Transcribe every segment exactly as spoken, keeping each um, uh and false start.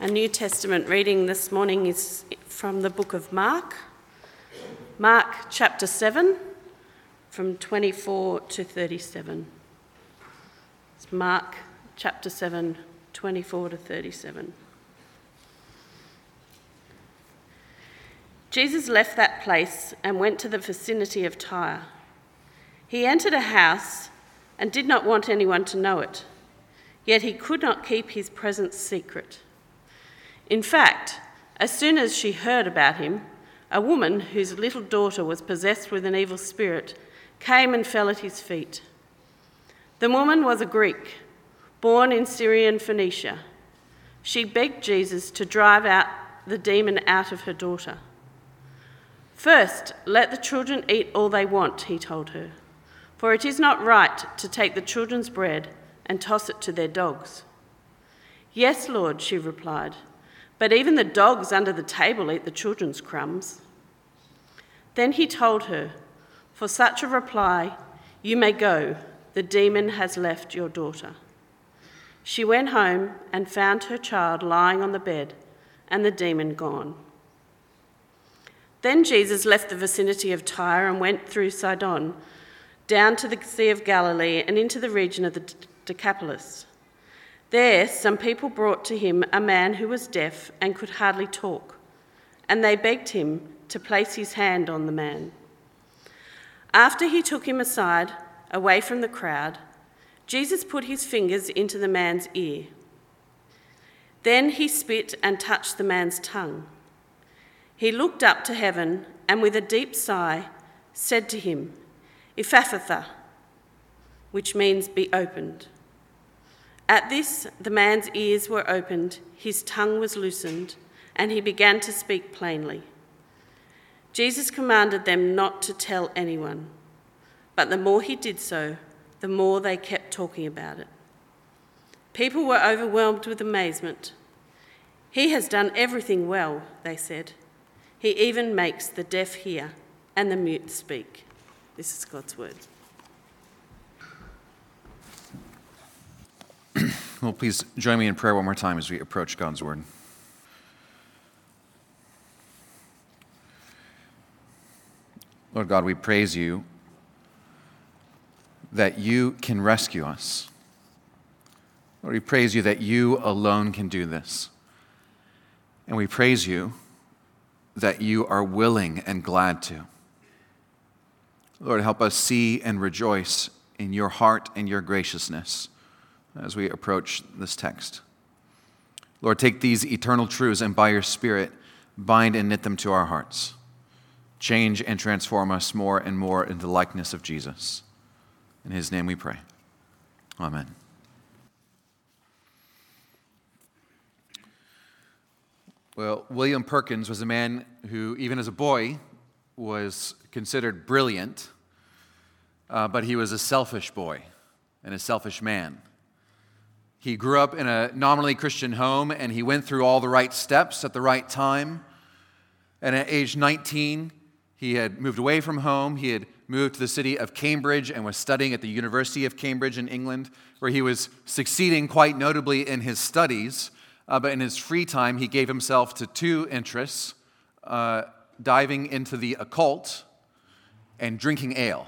Our New Testament reading this morning is from the book of Mark, Mark chapter seven, from twenty-four to thirty-seven. It's Mark chapter seven, twenty-four to thirty-seven. Jesus left that place and went to the vicinity of Tyre. He entered a house and did not want anyone to know it, yet he could not keep his presence secret. In fact, as soon as she heard about him, a woman whose little daughter was possessed with an evil spirit came and fell at his feet. The woman was a Greek, born in Syrian Phoenicia. She begged Jesus to drive out the demon out of her daughter. "First, let the children eat all they want," he told her, "for it is not right to take the children's bread and toss it to their dogs." "Yes, Lord," she replied, "but even the dogs under the table eat the children's crumbs." Then he told her, "For such a reply, you may go. The demon has left your daughter." She went home and found her child lying on the bed and the demon gone. Then Jesus left the vicinity of Tyre and went through Sidon, down to the Sea of Galilee and into the region of the Decapolis. There, some people brought to him a man who was deaf and could hardly talk, and they begged him to place his hand on the man. After he took him aside, away from the crowd, Jesus put his fingers into the man's ear. Then he spit and touched the man's tongue. He looked up to heaven and with a deep sigh said to him, "Ephphatha," which means be opened. At this, the man's ears were opened, his tongue was loosened, and he began to speak plainly. Jesus commanded them not to tell anyone, but the more he did so, the more they kept talking about it. People were overwhelmed with amazement. "He has done everything well," they said. "He even makes the deaf hear and the mute speak." This is God's word. Well, please join me in prayer one more time as we approach God's word. Lord God, we praise you that you can rescue us. Lord, we praise you that you alone can do this. And we praise you that you are willing and glad to. Lord, help us see and rejoice in your heart and your graciousness as we approach this text. Lord, take these eternal truths and by your Spirit, bind and knit them to our hearts. Change and transform us more and more into the likeness of Jesus. In his name we pray. Amen. Well, William Perkins was a man who, even as a boy, was considered brilliant, uh, but he was a selfish boy and a selfish man. He grew up in a nominally Christian home, and he went through all the right steps at the right time. And at age nineteen, he had moved away from home. He had moved to the city of Cambridge and was studying at the University of Cambridge in England, where he was succeeding quite notably in his studies. Uh, but in his free time, he gave himself to two interests, uh, diving into the occult and drinking ale.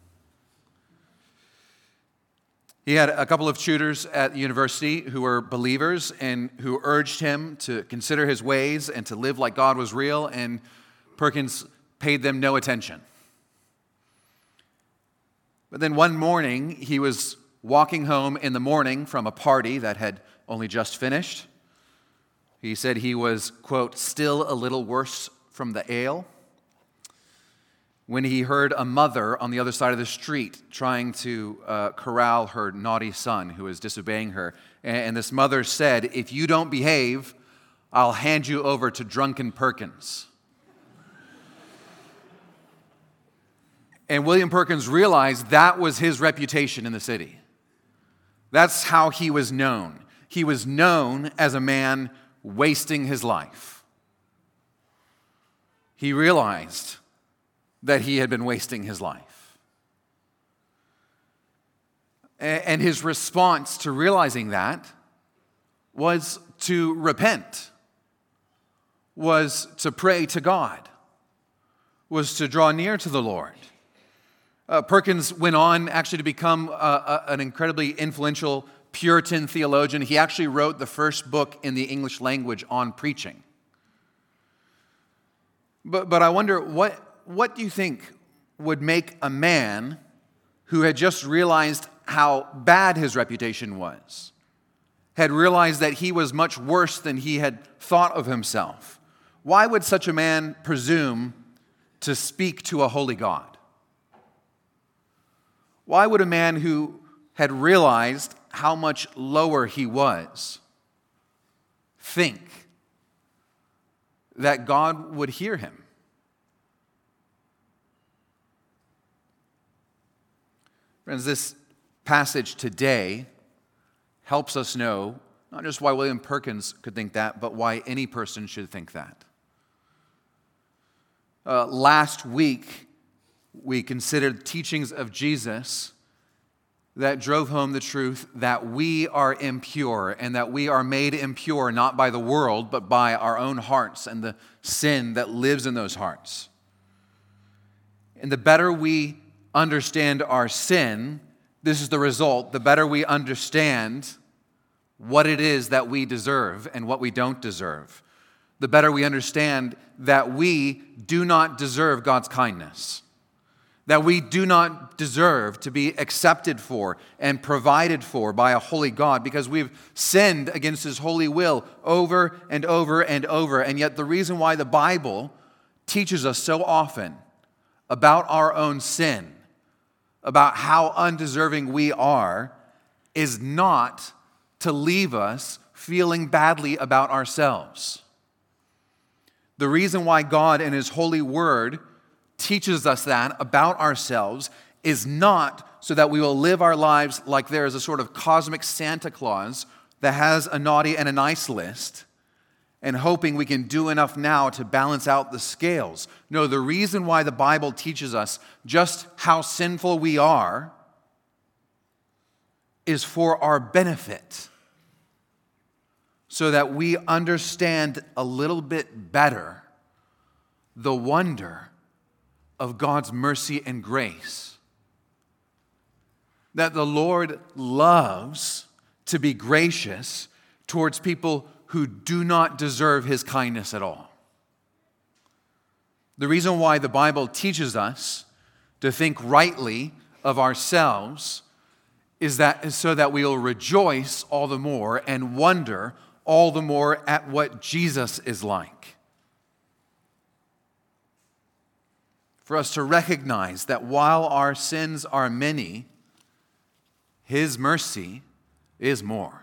He had a couple of tutors at the university who were believers and who urged him to consider his ways and to live like God was real, and Perkins paid them no attention. But then one morning, he was walking home in the morning from a party that had only just finished. He said he was, quote, "still a little worse from the ale," when he heard a mother on the other side of the street trying to uh, corral her naughty son who was disobeying her. And, and this mother said, "If you don't behave, I'll hand you over to drunken Perkins." And William Perkins realized that was his reputation in the city. That's how he was known. He was known as a man wasting his life. He realized that he had been wasting his life. And his response to realizing that was to repent, was to pray to God, was to draw near to the Lord. Uh, Perkins went on actually to become uh, uh, an incredibly influential Puritan theologian. He actually wrote the first book in the English language on preaching. But, but I wonder, what, what do you think would make a man who had just realized how bad his reputation was, had realized that he was much worse than he had thought of himself, why would such a man presume to speak to a holy God? Why would a man who had realized how much lower he was think that God would hear him? Friends, this passage today helps us know not just why William Perkins could think that, but why any person should think that. Uh, last week, we considered teachings of Jesus that drove home the truth that we are impure and that we are made impure not by the world, but by our own hearts and the sin that lives in those hearts. And the better we understand our sin, this is the result, the better we understand what it is that we deserve and what we don't deserve, the better we understand that we do not deserve God's kindness, that we do not deserve to be accepted for and provided for by a holy God because we've sinned against His holy will over and over and over. And yet the reason why the Bible teaches us so often about our own sin, about how undeserving we are, is not to leave us feeling badly about ourselves. The reason why God in His holy word teaches us that about ourselves is not so that we will live our lives like there is a sort of cosmic Santa Claus that has a naughty and a nice list and hoping we can do enough now to balance out the scales. No, the reason why the Bible teaches us just how sinful we are is for our benefit, so that we understand a little bit better the wonder of God's mercy and grace. That the Lord loves to be gracious towards people who do not deserve His kindness at all. The reason why the Bible teaches us to think rightly of ourselves is that is so that we will rejoice all the more and wonder all the more at what Jesus is like. For us to recognize that while our sins are many, His mercy is more.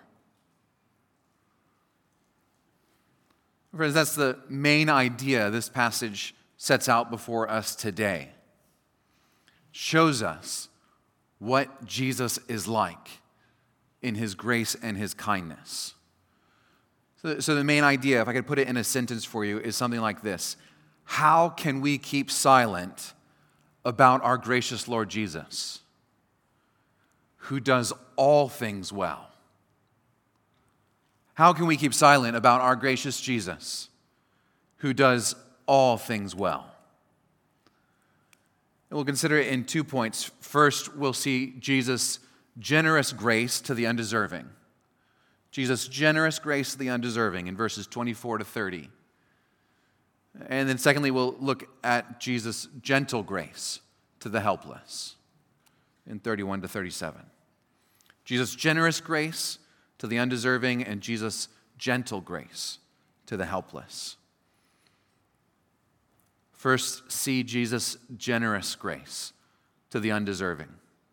Friends, that's the main idea this passage sets out before us today. Shows us what Jesus is like in His grace and His kindness. So, so the main idea, if I could put it in a sentence for you, is something like this. How can we keep silent about our gracious Lord Jesus, who does all things well? How can we keep silent about our gracious Jesus, who does all things well? And we'll consider it in two points. First, we'll see Jesus' generous grace to the undeserving. Jesus' generous grace to the undeserving in verses twenty-four to thirty. And then secondly, we'll look at Jesus' gentle grace to the helpless in thirty-one to thirty-seven. Jesus' generous grace to the undeserving and Jesus' gentle grace to the helpless. First, see Jesus' generous grace to the undeserving.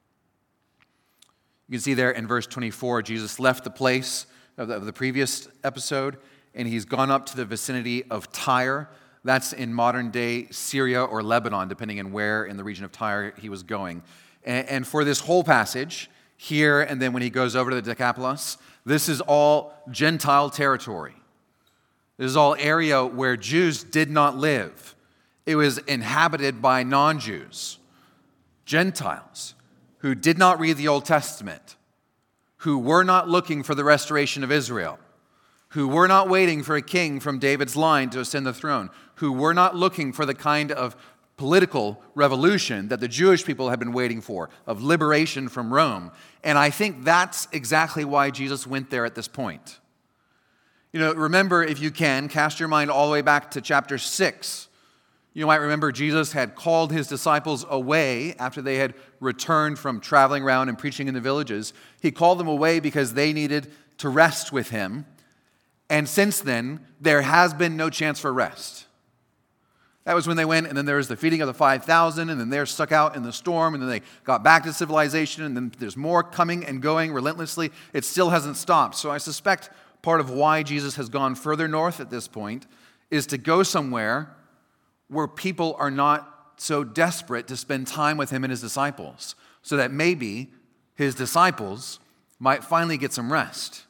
You can see there in verse twenty-four, Jesus left the place of the, of the previous episode, and He's gone up to the vicinity of Tyre. That's in modern-day Syria or Lebanon, depending on where in the region of Tyre He was going. And, and for this whole passage, here and then when He goes over to the Decapolis, this is all Gentile territory. This is all area where Jews did not live. It was inhabited by non-Jews, Gentiles, who did not read the Old Testament, who were not looking for the restoration of Israel, who were not waiting for a king from David's line to ascend the throne, who were not looking for the kind of political revolution that the Jewish people had been waiting for, of liberation from Rome. And I think that's exactly why Jesus went there at this point. You know, remember, if you can, cast your mind all the way back to chapter six. You might remember Jesus had called his disciples away after they had returned from traveling around and preaching in the villages. He called them away because they needed to rest with him. And since then, there has been no chance for rest. That was when they went, and then there was the feeding of the five thousand, and then they're stuck out in the storm, and then they got back to civilization, and then there's more coming and going relentlessly. It still hasn't stopped. So I suspect part of why Jesus has gone further north at this point is to go somewhere where people are not so desperate to spend time with him and his disciples, so that maybe his disciples might finally get some rest.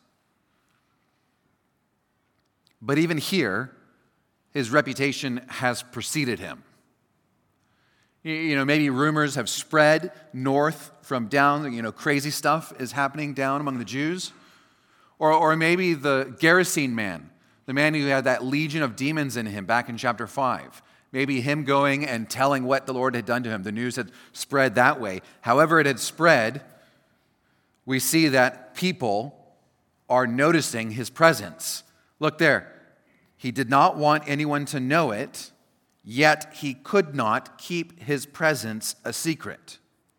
But even here, his reputation has preceded him. You know, maybe rumors have spread north from down, you know, crazy stuff is happening down among the Jews. Or, or maybe the Gerasene man, the man who had that legion of demons in him back in chapter five. Maybe him going and telling what the Lord had done to him. The news had spread that way. However it had spread, we see that people are noticing his presence. Look there. He did not want anyone to know it, yet he could not keep his presence a secret.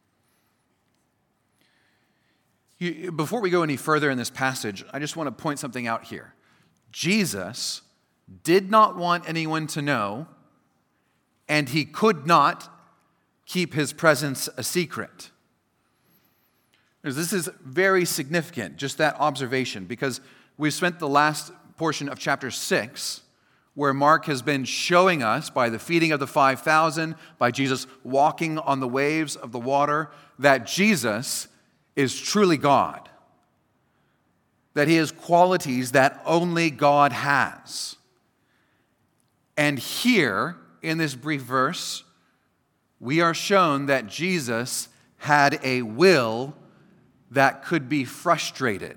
Before we go any further in this passage, I just want to point something out here. Jesus did not want anyone to know, and he could not keep his presence a secret. This is very significant, just that observation, because we've spent the last portion of chapter six, where Mark has been showing us by the feeding of the five thousand, by Jesus walking on the waves of the water, that Jesus is truly God, that he has qualities that only God has. And here, in this brief verse, we are shown that Jesus had a will that could be frustrated.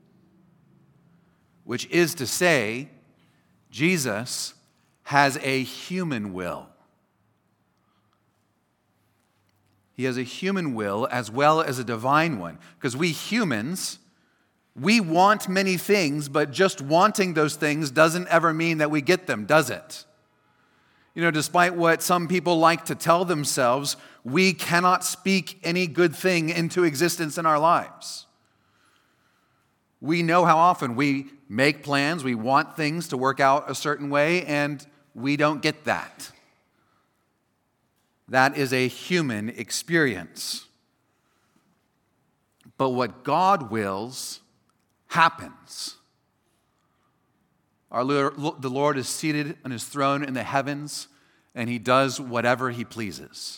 Which is to say, Jesus has a human will. He has a human will as well as a divine one. Because we humans, we want many things, but just wanting those things doesn't ever mean that we get them, does it? You know, despite what some people like to tell themselves, we cannot speak any good thing into existence in our lives. We know how often we make plans, we want things to work out a certain way, and we don't get that. That is a human experience. But what God wills happens. Our Lord, the Lord is seated on his throne in the heavens, and he does whatever he pleases.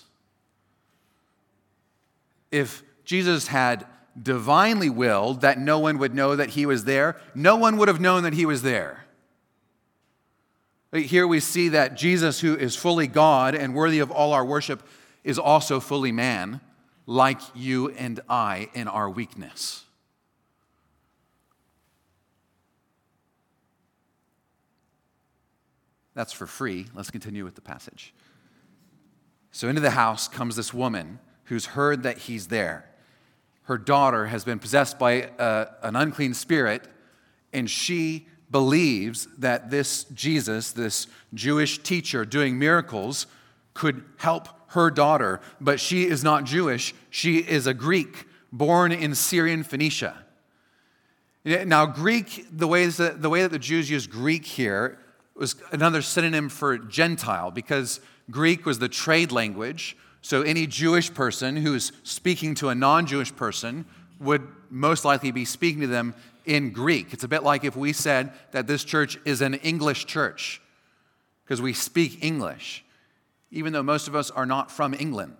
If Jesus had divinely willed that no one would know that he was there, no one would have known that he was there. Here we see that Jesus, who is fully God and worthy of all our worship, is also fully man, like you and I in our weakness. That's for free. Let's continue with the passage. So into the house comes this woman who's heard that he's there. Her daughter has been possessed by a, an unclean spirit, and she believes that this Jesus, this Jewish teacher doing miracles, could help her daughter. But she is not Jewish. She is a Greek born in Syrian Phoenicia. Now, Greek, the way that the, way that the Jews use Greek here was another synonym for Gentile, because Greek was the trade language. So any Jewish person who is speaking to a non-Jewish person would most likely be speaking to them in Greek. It's a bit like if we said that this church is an English church, because we speak English, even though most of us are not from England.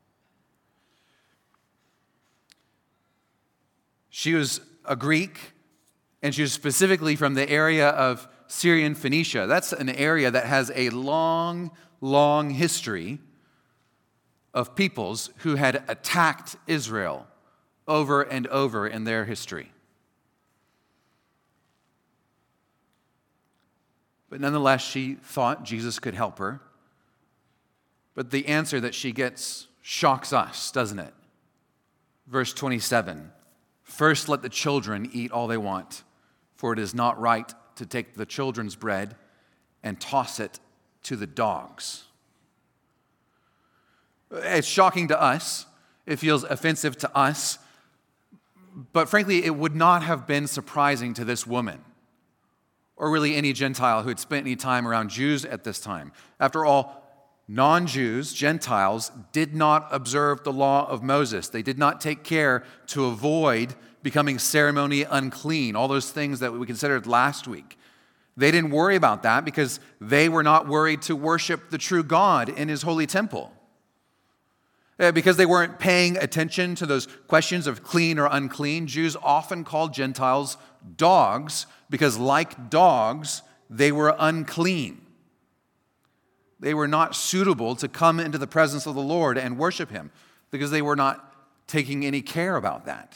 She was a Greek, and she was specifically from the area of Syrian Phoenicia. That's an area that has a long, long history of peoples who had attacked Israel over and over in their history. But nonetheless, she thought Jesus could help her. But the answer that she gets shocks us, doesn't it? Verse twenty-seven, first let the children eat all they want, for it is not right to take the children's bread and toss it to the dogs. It's shocking to us. It feels offensive to us. But frankly, it would not have been surprising to this woman, or really any Gentile who had spent any time around Jews at this time. After all, non-Jews, Gentiles, did not observe the law of Moses. They did not take care to avoid becoming ceremonially unclean, all those things that we considered last week. They didn't worry about that because they were not worried to worship the true God in his holy temple. Because they weren't paying attention to those questions of clean or unclean, Jews often called Gentiles dogs because, like dogs, they were unclean. They were not suitable to come into the presence of the Lord and worship him because they were not taking any care about that.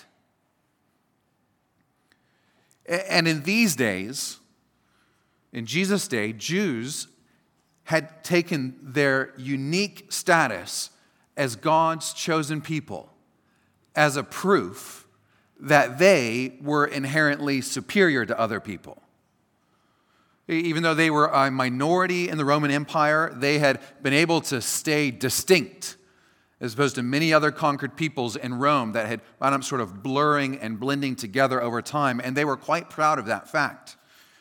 And in these days, in Jesus' day, Jews had taken their unique status as God's chosen people as a proof that they were inherently superior to other people. Even though they were a minority in the Roman Empire, they had been able to stay distinct as opposed to many other conquered peoples in Rome that had wound up sort of blurring and blending together over time, and they were quite proud of that fact.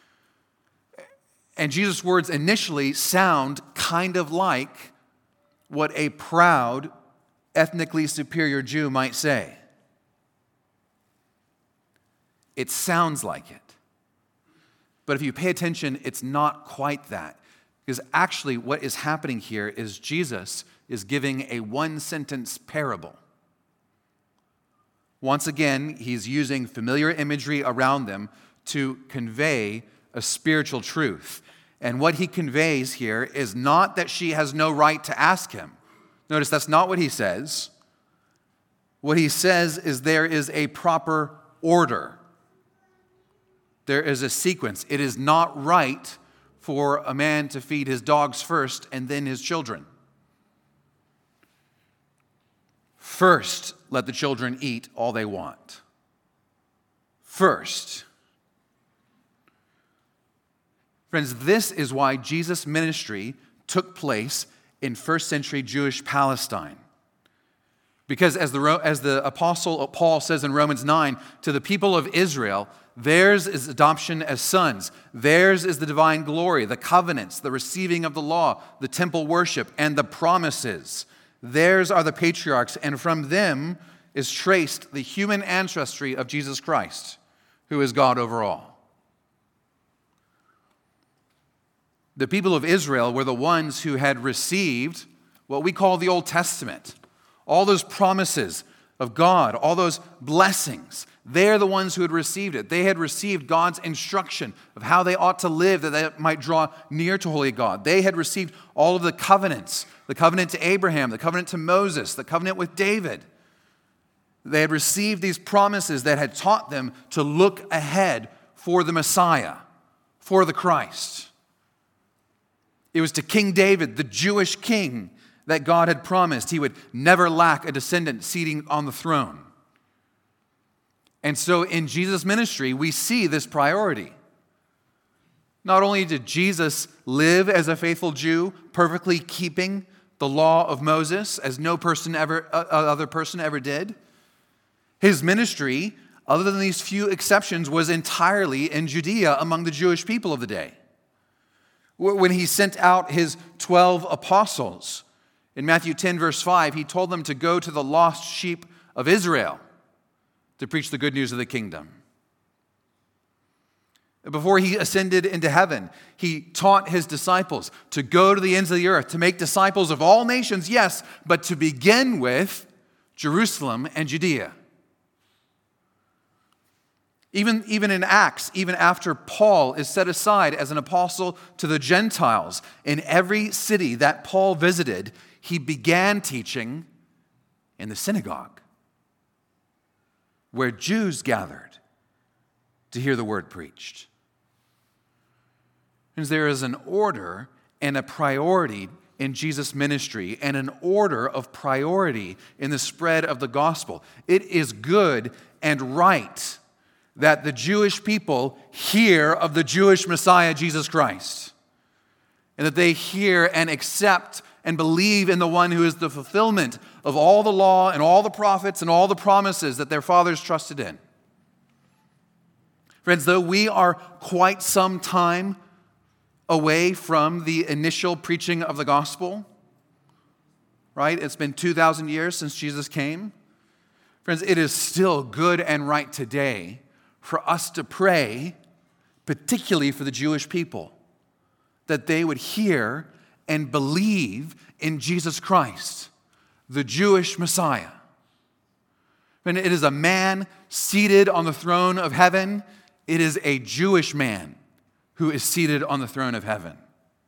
And Jesus' words initially sound kind of like what a proud, ethnically superior Jew might say. It sounds like it. But if you pay attention, it's not quite that. Because actually what is happening here is Jesus is giving a one-sentence parable. Once again, he's using familiar imagery around them to convey a spiritual truth. And what he conveys here is not that she has no right to ask him. Notice that's not what he says. What he says is there is a proper order. There is a sequence. It is not right for a man to feed his dogs first and then his children. First, let the children eat all they want. First. Friends, this is why Jesus' ministry took place in first century Jewish Palestine. Because as the, as the Apostle Paul says in Romans nine, to the people of Israel, theirs is adoption as sons. Theirs is the divine glory, the covenants, the receiving of the law, the temple worship, and the promises. Theirs are the patriarchs, and from them is traced the human ancestry of Jesus Christ, who is God over all. The people of Israel were the ones who had received what we call the Old Testament. All those promises of God, all those blessings, they're the ones who had received it. They had received God's instruction of how they ought to live, that they might draw near to holy God. They had received all of the covenants, the covenant to Abraham, the covenant to Moses, the covenant with David. They had received these promises that had taught them to look ahead for the Messiah, for the Christ. It was to King David, the Jewish king, that God had promised he would never lack a descendant seating on the throne. And so in Jesus' ministry, we see this priority. Not only did Jesus live as a faithful Jew, perfectly keeping the law of Moses, as no person ever, uh, other person ever did, his ministry, other than these few exceptions, was entirely in Judea among the Jewish people of the day. When he sent out his twelve apostles, in Matthew ten, verse five, he told them to go to the lost sheep of Israel to preach the good news of the kingdom. Before he ascended into heaven, he taught his disciples to go to the ends of the earth, to make disciples of all nations, yes, but to begin with Jerusalem and Judea. Even, even in Acts, even after Paul is set aside as an apostle to the Gentiles, in every city that Paul visited, he began teaching in the synagogue, where Jews gathered to hear the word preached. Friends, there is an order and a priority in Jesus' ministry and an order of priority in the spread of the gospel. It is good and right that the Jewish people hear of the Jewish Messiah, Jesus Christ, and that they hear and accept and believe in the one who is the fulfillment of all the law and all the prophets and all the promises that their fathers trusted in. Friends, though we are quite some time away from the initial preaching of the gospel, right? It's been two thousand years since Jesus came. Friends, it is still good and right today for us to pray, particularly for the Jewish people, that they would hear and believe in Jesus Christ, the Jewish Messiah. And it is a man seated on the throne of heaven. It is a Jewish man who is seated on the throne of heaven.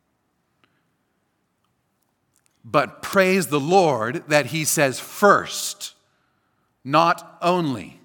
But praise the Lord that he says first, not only.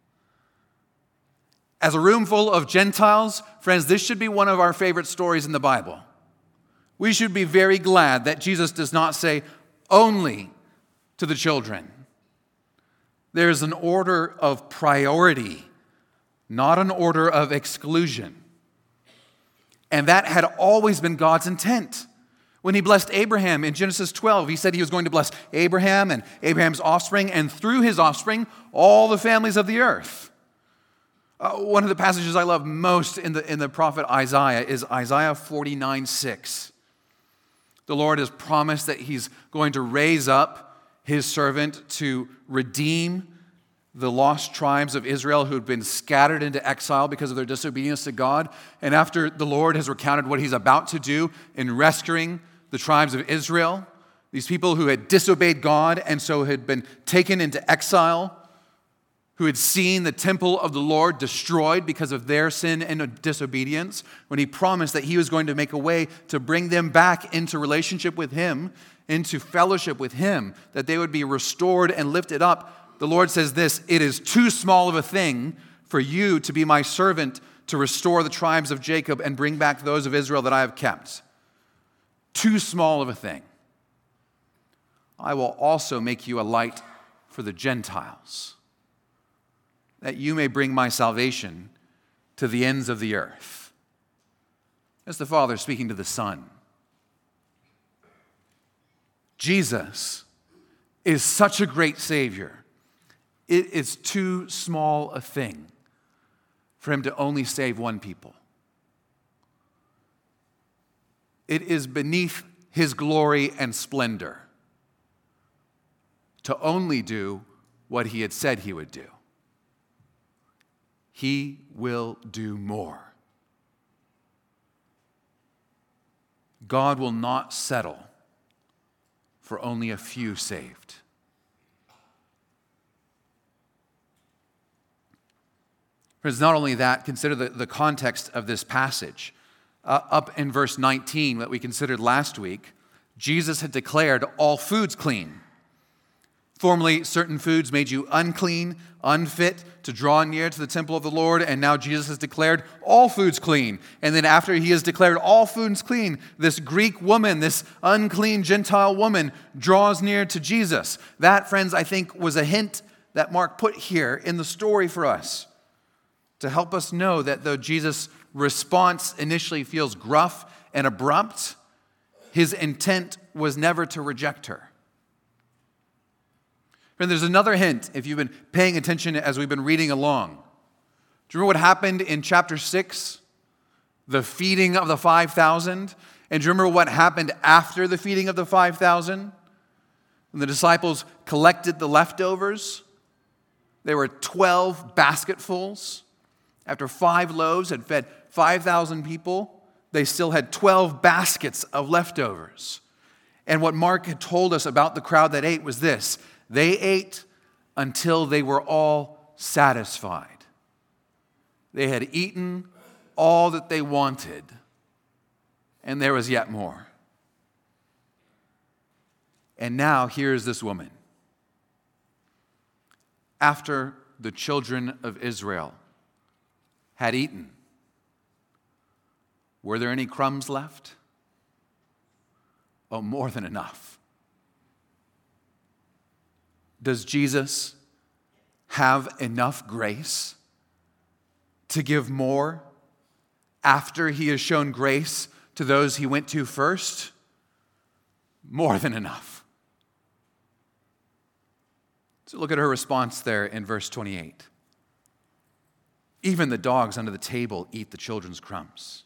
As a room full of Gentiles, friends, this should be one of our favorite stories in the Bible. We should be very glad that Jesus does not say only to the children. There's an order of priority, not an order of exclusion. And that had always been God's intent. When he blessed Abraham in Genesis twelve, he said he was going to bless Abraham and Abraham's offspring, and through his offspring, all the families of the earth. Uh, one of the passages I love most in the, in the prophet Isaiah is Isaiah forty-nine six. The Lord has promised that he's going to raise up his servant to redeem the lost tribes of Israel who had been scattered into exile because of their disobedience to God. And after the Lord has recounted what he's about to do in rescuing the tribes of Israel, these people who had disobeyed God and so had been taken into exile, who had seen the temple of the Lord destroyed because of their sin and disobedience, when he promised that he was going to make a way to bring them back into relationship with him, into fellowship with him, that they would be restored and lifted up, the Lord says this: it is too small of a thing for you to be my servant to restore the tribes of Jacob and bring back those of Israel that I have kept. Too small of a thing. I will also make you a light for the Gentiles, that you may bring my salvation to the ends of the earth. That's the Father speaking to the Son. Jesus is such a great Savior. It is too small a thing for him to only save one people. It is beneath his glory and splendor to only do what he had said he would do. He will do more. God will not settle for only a few saved. Friends, not only that, consider the, the context of this passage. Uh, up in verse nineteen that we considered last week, Jesus had declared all foods clean. Formerly, certain foods made you unclean, unfit to draw near to the temple of the Lord, and now Jesus has declared all foods clean. And then after he has declared all foods clean, this Greek woman, this unclean Gentile woman, draws near to Jesus. That, friends, I think was a hint that Mark put here in the story for us, to help us know that though Jesus' response initially feels gruff and abrupt, his intent was never to reject her. And there's another hint, if you've been paying attention as we've been reading along. Do you remember what happened in chapter six? The feeding of the five thousand. And do you remember what happened after the feeding of the five thousand? When the disciples collected the leftovers, there were twelve basketfuls. After five loaves had fed five thousand people, they still had twelve baskets of leftovers. And what Mark had told us about the crowd that ate was this: they ate until they were all satisfied. They had eaten all that they wanted, and there was yet more. And now here's this woman. After the children of Israel had eaten, Were there any crumbs left? Oh, more than enough. Does Jesus have enough grace to give more after he has shown grace to those he went to first? More than enough. So look at her response there in verse twenty-eight. Even the dogs under the table eat the children's crumbs.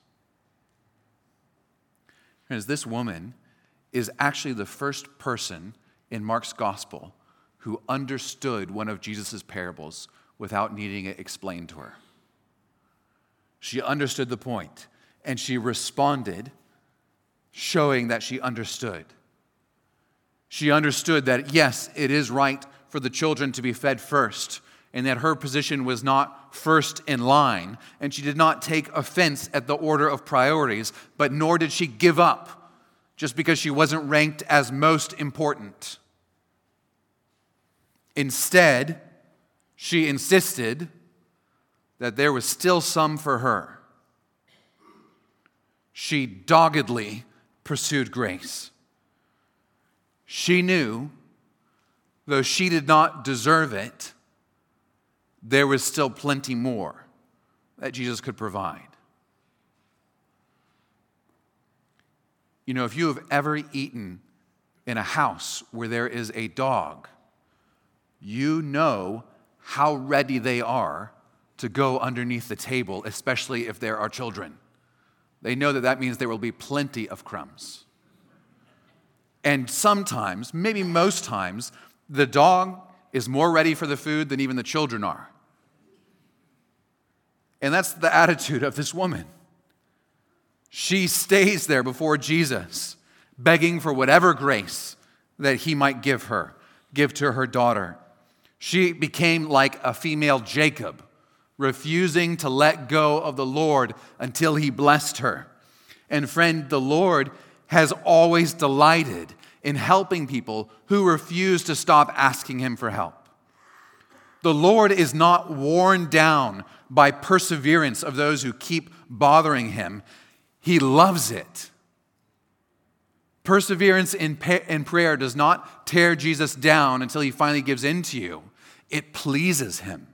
As this woman is actually the first person in Mark's gospel who understood one of Jesus' parables without needing it explained to her. She understood the point, and she responded, showing that she understood. She understood that, yes, it is right for the children to be fed first, and that her position was not first in line, and she did not take offense at the order of priorities, but nor did she give up just because she wasn't ranked as most important. Instead, she insisted that there was still some for her. She doggedly pursued grace. She knew, though she did not deserve it, there was still plenty more that Jesus could provide. You know, if you have ever eaten in a house where there is a dog, you know how ready they are to go underneath the table, especially if there are children. They know that that means there will be plenty of crumbs. And sometimes, maybe most times, the dog is more ready for the food than even the children are. And that's the attitude of this woman. She stays there before Jesus, begging for whatever grace that he might give her, give to her daughter. She became like a female Jacob, refusing to let go of the Lord until he blessed her. And friend, the Lord has always delighted in helping people who refuse to stop asking him for help. The Lord is not worn down by perseverance of those who keep bothering him. He loves it. Perseverance in, pa- in prayer does not tear Jesus down until he finally gives in to you. It pleases him.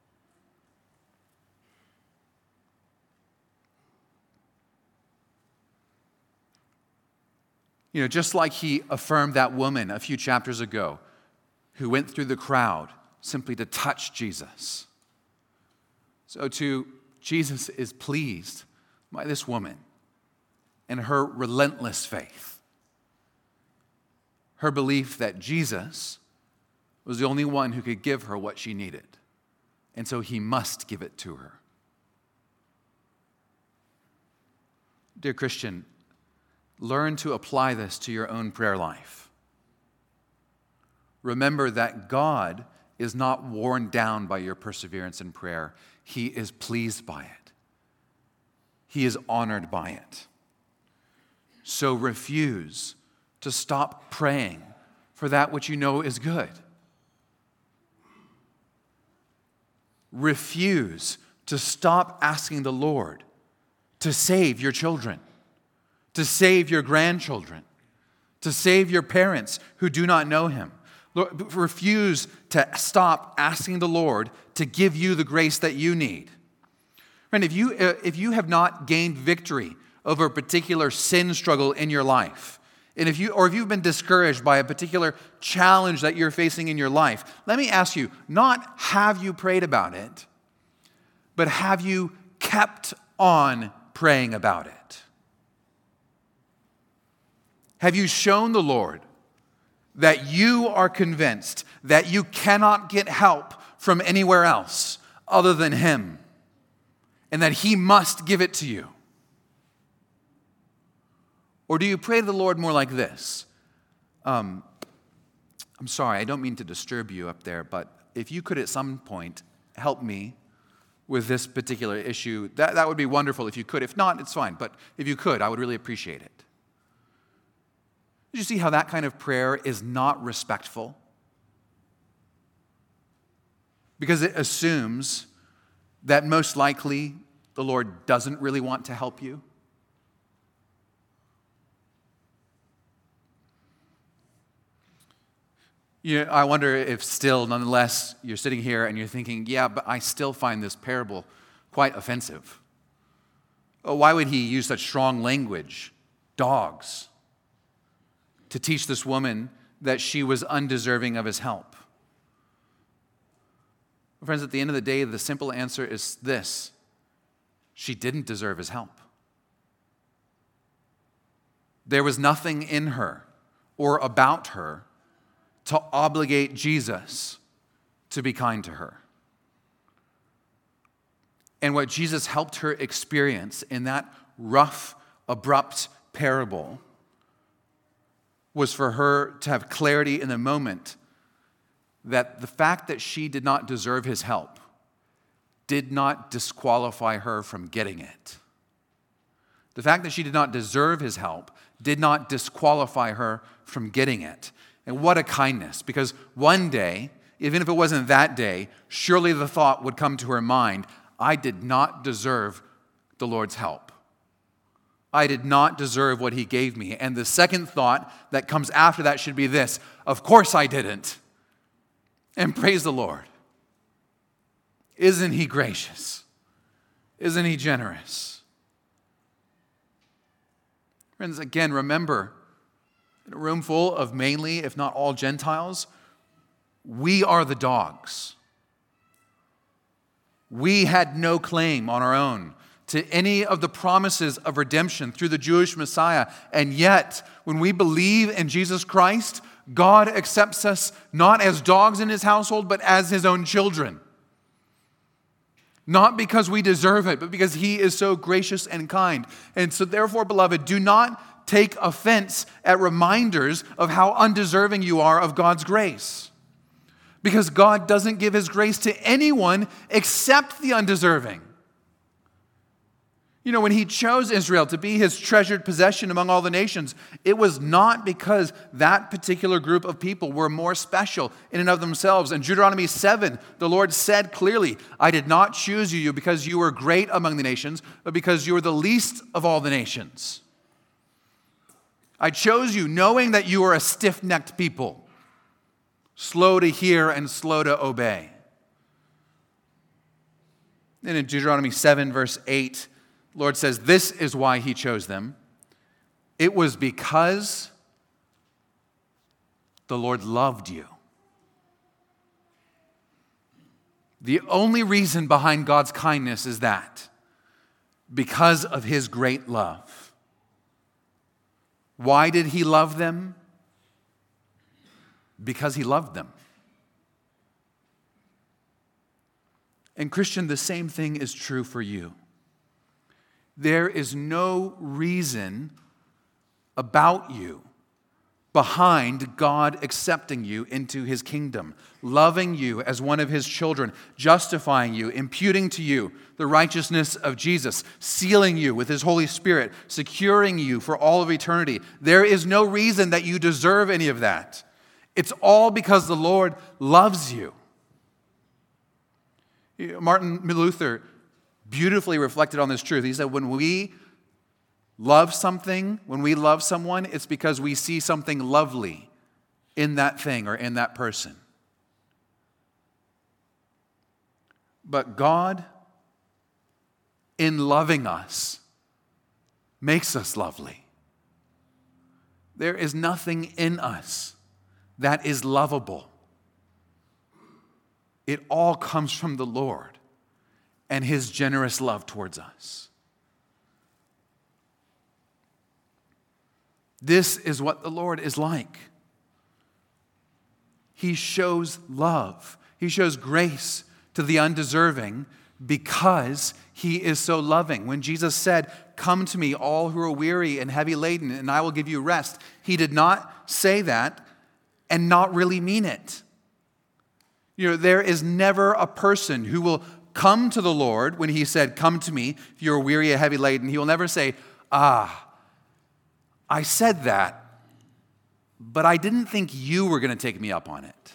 You know, just like he affirmed that woman a few chapters ago who went through the crowd simply to touch Jesus. So too, Jesus is pleased by this woman and her relentless faith. Her belief that Jesus was the only one who could give her what she needed. And so he must give it to her. Dear Christian, learn to apply this to your own prayer life. Remember that God is not worn down by your perseverance in prayer. He is pleased by it. He is honored by it. So refuse to stop praying for that which you know is good. Refuse to stop asking the Lord to save your children, to save your grandchildren, to save your parents who do not know him. Refuse to stop asking the Lord to give you the grace that you need. Friend, if you, if you have not gained victory over a particular sin struggle in your life, and if you, or if you've been discouraged by a particular challenge that you're facing in your life, let me ask you, not have you prayed about it, but have you kept on praying about it? Have you shown the Lord that you are convinced that you cannot get help from anywhere else other than him, and that he must give it to you? Or do you pray to the Lord more like this? Um, I'm sorry, I don't mean to disturb you up there, but if you could at some point help me with this particular issue, that, that would be wonderful if you could. If not, it's fine, but if you could, I would really appreciate it. Did you see how that kind of prayer is not respectful? Because it assumes that most likely the Lord doesn't really want to help you. You know, I wonder if still, nonetheless, you're sitting here and you're thinking, yeah, but I still find this parable quite offensive. Oh, why would he use such strong language, dogs, to teach this woman that she was undeserving of his help? Friends, at the end of the day, the simple answer is this: she didn't deserve his help. There was nothing in her or about her to obligate Jesus to be kind to her. And what Jesus helped her experience in that rough, abrupt parable was for her to have clarity in the moment that the fact that she did not deserve his help did not disqualify her from getting it. The fact that she did not deserve his help did not disqualify her from getting it. And what a kindness, because one day, even if it wasn't that day, surely the thought would come to her mind, I did not deserve the Lord's help. I did not deserve what he gave me. And the second thought that comes after that should be this: of course I didn't. And praise the Lord. Isn't he gracious? Isn't he generous? Friends, again, remember, in a room full of mainly, if not all, Gentiles, we are the dogs. We had no claim on our own to any of the promises of redemption through the Jewish Messiah. And yet, when we believe in Jesus Christ, God accepts us not as dogs in his household, but as his own children. Not because we deserve it, but because he is so gracious and kind. And so therefore, beloved, do not take offense at reminders of how undeserving you are of God's grace. Because God doesn't give his grace to anyone except the undeserving. You know, when he chose Israel to be his treasured possession among all the nations, it was not because that particular group of people were more special in and of themselves. In Deuteronomy seven, the Lord said clearly, I did not choose you because you were great among the nations, but because you were the least of all the nations. I chose you knowing that you are a stiff-necked people, slow to hear and slow to obey. And in Deuteronomy seven, verse eight, the Lord says this is why he chose them. It was because the Lord loved you. The only reason behind God's kindness is that, because of his great love. Why did he love them? Because he loved them. And Christian, the same thing is true for you. There is no reason about you behind God accepting you into his kingdom, loving you as one of his children, justifying you, imputing to you the righteousness of Jesus, sealing you with his Holy Spirit, securing you for all of eternity. There is no reason that you deserve any of that. It's all because the Lord loves you. Martin Luther beautifully reflected on this truth. He said, when we love something, when we love someone, it's because we see something lovely in that thing or in that person. But God, in loving us, makes us lovely. There is nothing in us that is lovable. It all comes from the Lord and his generous love towards us. This is what the Lord is like. He shows love. He shows grace to the undeserving because he is so loving. When Jesus said, "Come to me, all who are weary and heavy laden, and I will give you rest," he did not say that and not really mean it. You know, there is never a person who will come to the Lord when he said, "Come to me, if you're weary and heavy laden." He will never say, "Ah, I said that, but I didn't think you were going to take me up on it."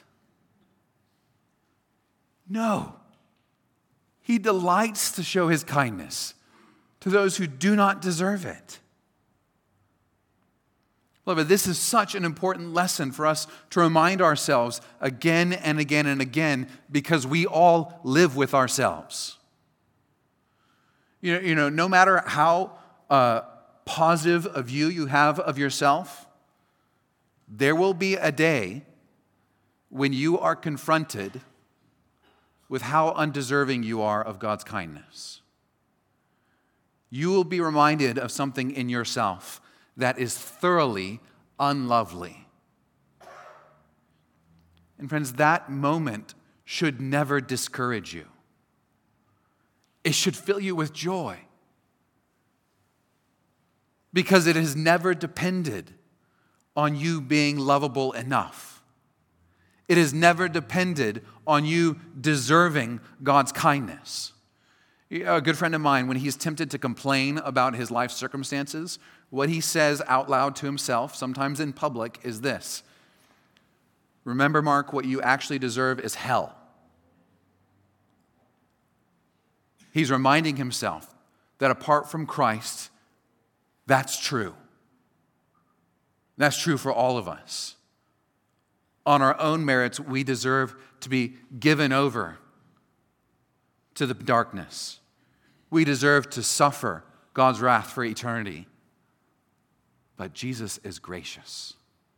No. He delights to show his kindness to those who do not deserve it. Beloved, this is such an important lesson for us to remind ourselves again and again and again, because we all live with ourselves. You know, you know no matter how uh, positive a view you have of yourself, there will be a day when you are confronted with how undeserving you are of God's kindness. You will be reminded of something in yourself that is thoroughly unlovely. And friends, that moment should never discourage you. It should fill you with joy, because it has never depended on you being lovable enough. It has never depended on you deserving God's kindness. A good friend of mine, when he's tempted to complain about his life circumstances, what he says out loud to himself, sometimes in public, is this: remember, Mark, what you actually deserve is hell. He's reminding himself that apart from Christ, that's true. That's true for all of us. On our own merits, we deserve to be given over to the darkness. We deserve to suffer God's wrath for eternity. But Jesus is gracious.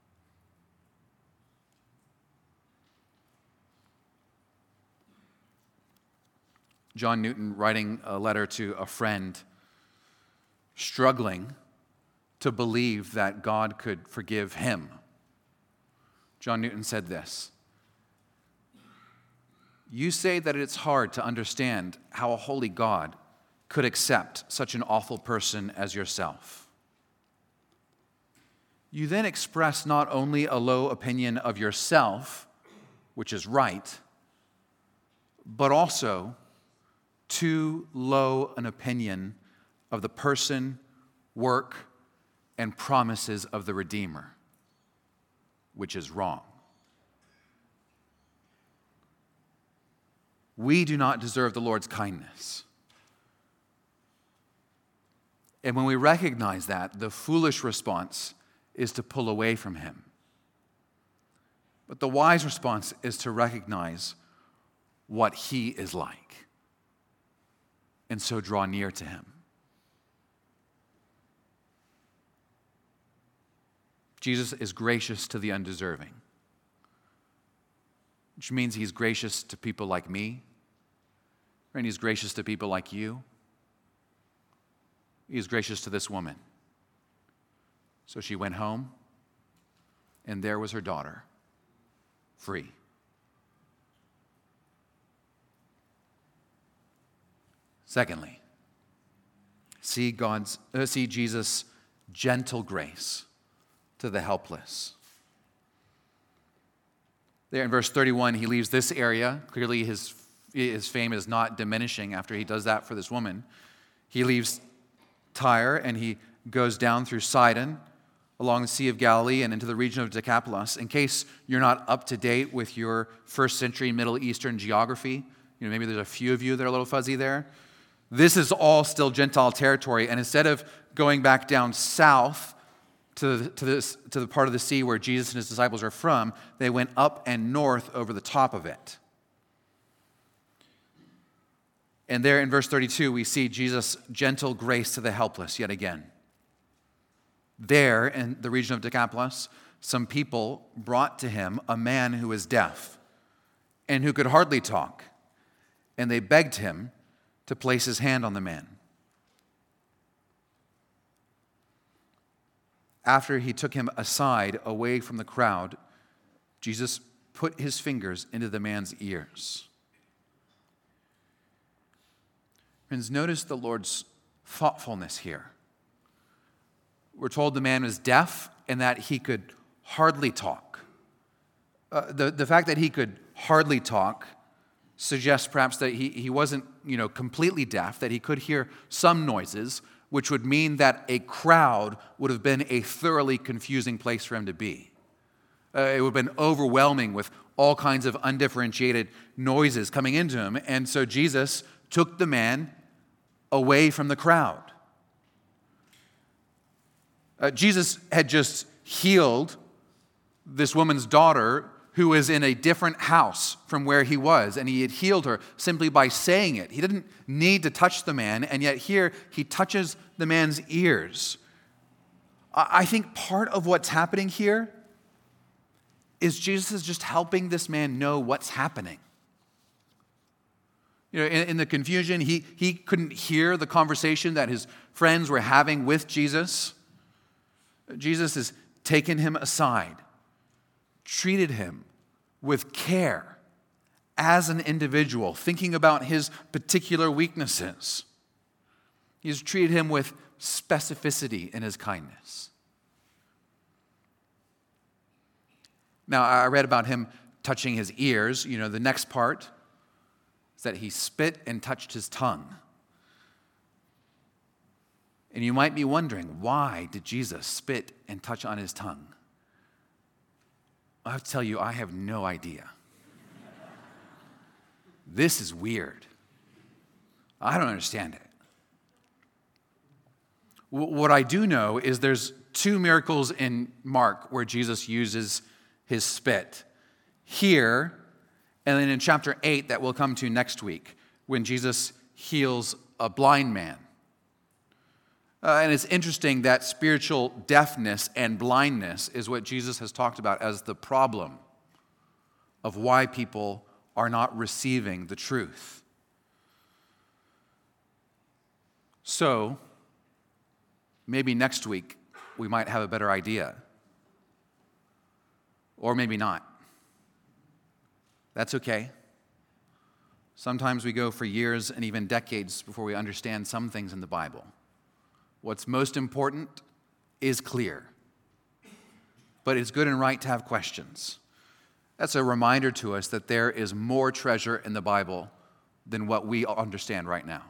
John Newton, writing a letter to a friend, struggling to believe that God could forgive him. John Newton said this: "You say that it's hard to understand how a holy God could accept such an awful person as yourself. You then express not only a low opinion of yourself, which is right, but also too low an opinion of the person, work, and promises of the Redeemer, which is wrong. We do not deserve the Lord's kindness. And when we recognize that, the foolish response is to pull away from him. But the wise response is to recognize what he is like, and so draw near to him. Jesus is gracious to the undeserving, which means he's gracious to people like me, and he's gracious to people like you. He's gracious to this woman. So she went home, and there was her daughter, free. Secondly, see God's uh, see Jesus' gentle grace to the helpless. There in verse thirty-one, he leaves this area. Clearly his, his fame is not diminishing after he does that for this woman. He leaves Tyre and he goes down through Sidon, along the Sea of Galilee and into the region of Decapolis. In case you're not up to date with your first century Middle Eastern geography, you know, maybe there's a few of you that are a little fuzzy there. This is all still Gentile territory, and instead of going back down south to the, to, this, to the part of the sea where Jesus and his disciples are from, they went up and north over the top of it. And there in verse thirty-two, we see Jesus' gentle grace to the helpless yet again. There in the region of Decapolis, some people brought to him a man who was deaf and who could hardly talk, and they begged him to place his hand on the man. After he took him aside, away from the crowd, Jesus put his fingers into the man's ears. Friends, notice the Lord's thoughtfulness here. We're told the man was deaf and that he could hardly talk. Uh, the, the fact that he could hardly talk suggests perhaps that he, he wasn't, you know, completely deaf, that he could hear some noises, which would mean that a crowd would have been a thoroughly confusing place for him to be. Uh, it would have been overwhelming with all kinds of undifferentiated noises coming into him. And so Jesus took the man away from the crowd. Uh, Jesus had just healed this woman's daughter who was in a different house from where he was, and he had healed her simply by saying it. He didn't need to touch the man, and yet here he touches the man's ears. I think part of what's happening here is Jesus is just helping this man know what's happening. You know, in, in the confusion, he, he couldn't hear the conversation that his friends were having with Jesus. Jesus has taken him aside, treated him with care as an individual, thinking about his particular weaknesses. He's treated him with specificity in his kindness. Now, I read about him touching his ears. You know, the next part is that he spit and touched his tongue. And you might be wondering, why did Jesus spit and touch on his tongue? I'll tell you, I have no idea. This is weird. I don't understand it. What I do know is there's two miracles in Mark where Jesus uses his spit. Here, and then in chapter eight that we'll come to next week, when Jesus heals a blind man. Uh, and it's interesting that spiritual deafness and blindness is what Jesus has talked about as the problem of why people are not receiving the truth. So, maybe next week we might have a better idea. Or maybe not. That's okay. Sometimes we go for years and even decades before we understand some things in the Bible. What's most important is clear. But it's good and right to have questions. That's a reminder to us that there is more treasure in the Bible than what we understand right now.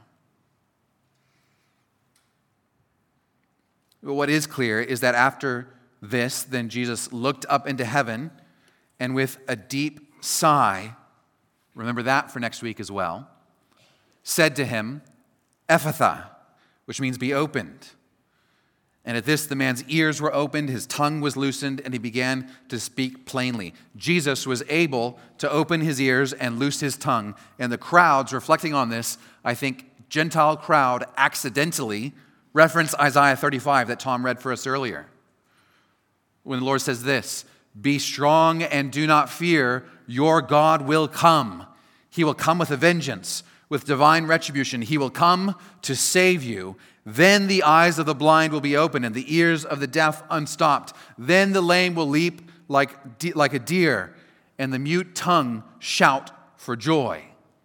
But what is clear is that after this, then Jesus looked up into heaven and with a deep sigh, remember that for next week as well, said to him, Ephphatha, which means be opened. And at this, the man's ears were opened, his tongue was loosened, and he began to speak plainly. Jesus was able to open his ears and loose his tongue. And the crowds, reflecting on this, I think Gentile crowd accidentally reference Isaiah thirty-five that Tom read for us earlier. When the Lord says this, be strong and do not fear, your God will come. He will come with a vengeance, with divine retribution. He will come to save you. Then the eyes of the blind will be opened and the ears of the deaf unstopped. Then the lame will leap like, de- like a deer and the mute tongue shout for joy.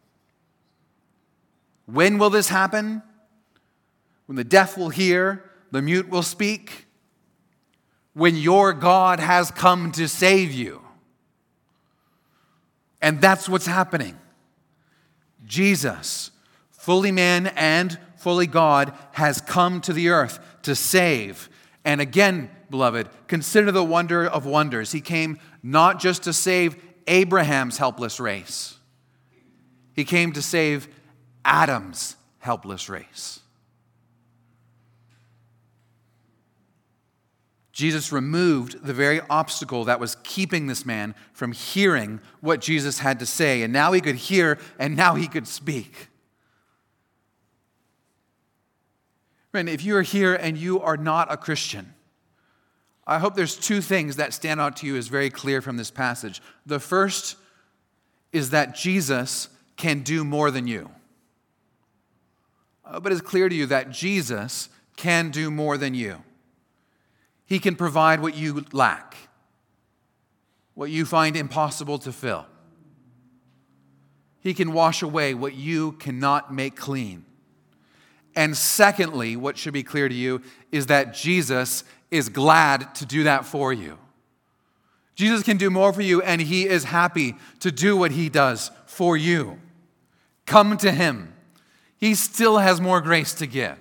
When will this happen? When the deaf will hear, the mute will speak. When your God has come to save you. And that's what's happening. Jesus, fully man and fully God, has come to the earth to save. And again, beloved, consider the wonder of wonders. He came not just to save Abraham's helpless race. He came to save Adam's helpless race. Jesus removed the very obstacle that was keeping this man from hearing what Jesus had to say. And now he could hear, and now he could speak. Friend, if you are here and you are not a Christian, I hope there's two things that stand out to you as very clear from this passage. The first is that Jesus can do more than you. But it's clear to you that Jesus can do more than you. He can provide what you lack, what you find impossible to fill. He can wash away what you cannot make clean. And secondly, what should be clear to you is that Jesus is glad to do that for you. Jesus can do more for you, and he is happy to do what he does for you. Come to him. He still has more grace to give.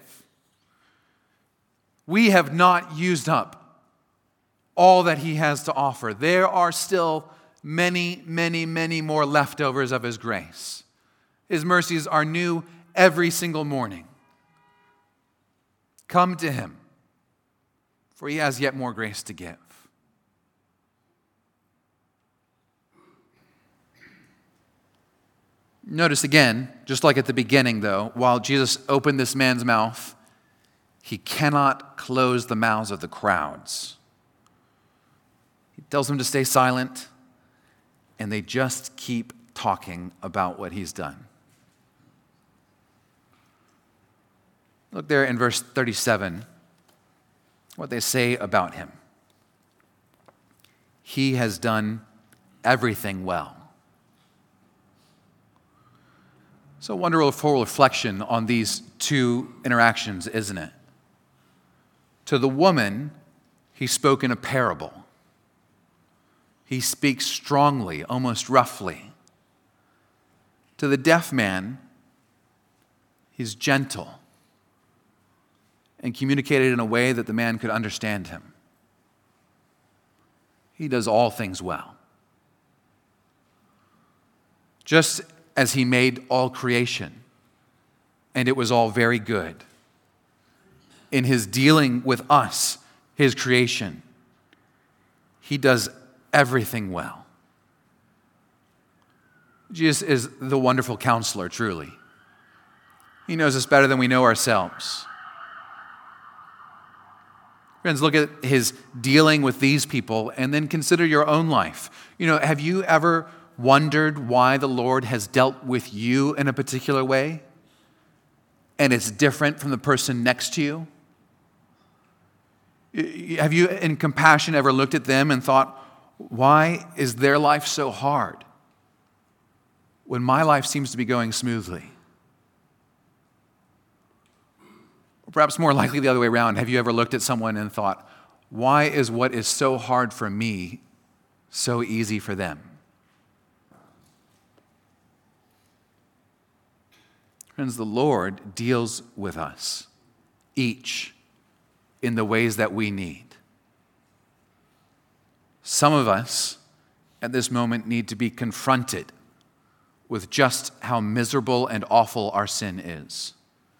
We have not used up all that he has to offer. There are still many, many, many more leftovers of his grace. His mercies are new every single morning. Come to him, for he has yet more grace to give. Notice again, just like at the beginning though, while Jesus opened this man's mouth, he cannot close the mouths of the crowds. He tells them to stay silent, and they just keep talking about what he's done. Look there in verse thirty-seven, what they say about him. He has done everything well. So a wonderful reflection on these two interactions, isn't it? To the woman, he spoke in a parable. He speaks strongly, almost roughly. To the deaf man, he's gentle and communicated in a way that the man could understand him. He does all things well. Just as he made all creation, and it was all very good. In his dealing with us, his creation, he does everything well. Jesus is the wonderful counselor, truly. He knows us better than we know ourselves. Friends, look at his dealing with these people and then consider your own life. You know, have you ever wondered why the Lord has dealt with you in a particular way and it's different from the person next to you? Have you, in compassion, ever looked at them and thought, why is their life so hard when my life seems to be going smoothly? Or perhaps more likely the other way around, have you ever looked at someone and thought, why is what is so hard for me so easy for them? Friends, the Lord deals with us, each in the ways that we need. Some of us at this moment need to be confronted with just how miserable and awful our sin is.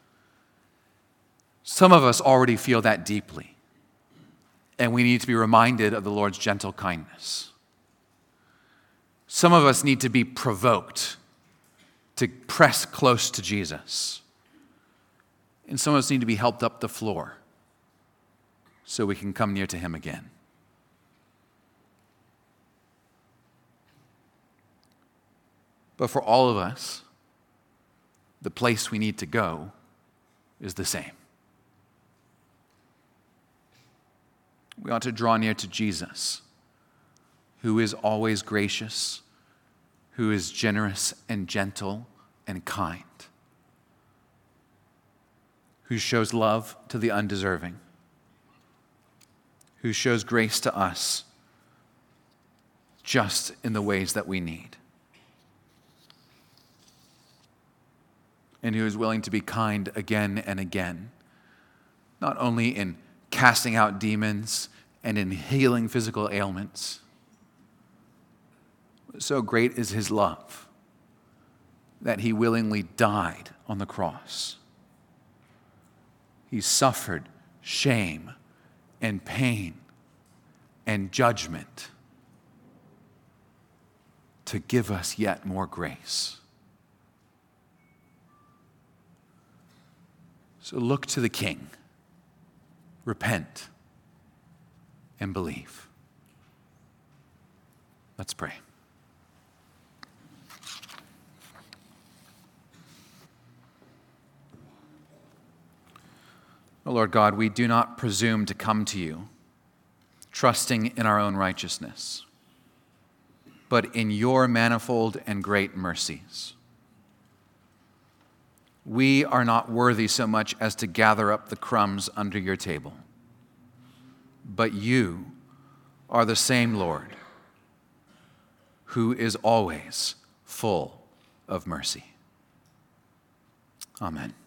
Some of us already feel that deeply, and we need to be reminded of the Lord's gentle kindness. Some of us need to be provoked to press close to Jesus, and some of us need to be helped up the floor so we can come near to him again. But for all of us, the place we need to go is the same. We ought to draw near to Jesus, who is always gracious, who is generous and gentle and kind, who shows love to the undeserving, who shows grace to us just in the ways that we need, and who is willing to be kind again and again, not only in casting out demons and in healing physical ailments. So great is his love that he willingly died on the cross. He suffered shame and pain and judgment to give us yet more grace. So look to the King, repent, and believe. Let's pray. Oh Lord God, we do not presume to come to you trusting in our own righteousness, but in your manifold and great mercies. We are not worthy so much as to gather up the crumbs under your table, but you are the same Lord who is always full of mercy. Amen.